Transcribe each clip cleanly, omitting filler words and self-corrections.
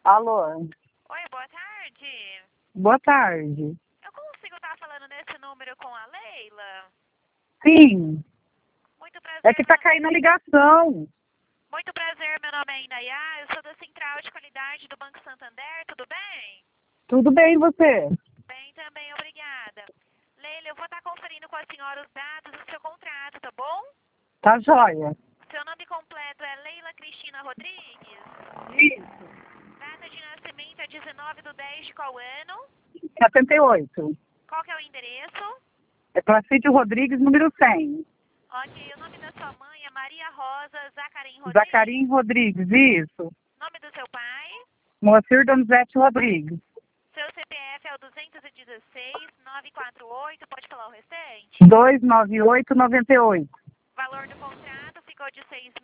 Alô, Oi, boa tarde. boa tarde. Eu consigo estar falando nesse número com a Leila? Sim, Muito é prazer, que tá caindo a ligação. muito prazer, meu nome é Inayá, eu sou da Central de Qualidade do Banco Santander, tudo bem? Tudo bem, e você? Bem também, obrigada. Leila, eu vou estar conferindo com a senhora os dados do seu contrato, tá bom? Tá joia. Seu nome completo é Leila Cristina Rodrigues? Isso. Data de nascimento é 19/10 de qual ano? 78. Qual que é o endereço? É Placídio Rodrigues, número 100. Ok, o nome da sua mãe é Maria Rosa Zacarim Rodrigues. Zacarim Rodrigues, isso. Nome do seu pai? Moacir Donizete Rodrigues. Seu CPF é o 216-948, pode falar o restante? 29898. Valor do contrato ficou de R$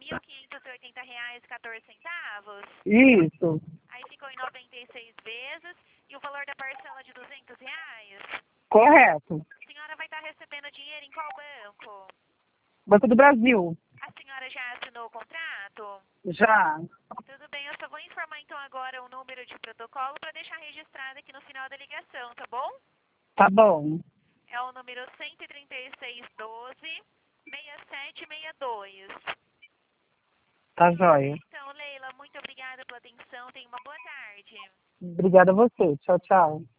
6.580,14. Isso. Aí ficou em 96 vezes. E o valor da parcela de R$ 200? Correto. A senhora vai estar recebendo dinheiro em qual banco? Banco do Brasil. A senhora já assinou o contrato? Já. Tudo bem, eu só vou informar então agora o número de protocolo para deixar registrado aqui no final da ligação, tá bom? Tá bom. É o número 13612-6762. Tá joia. Então, Leila, muito obrigada pela atenção. Tenha uma boa tarde. Obrigada a você. Tchau, tchau.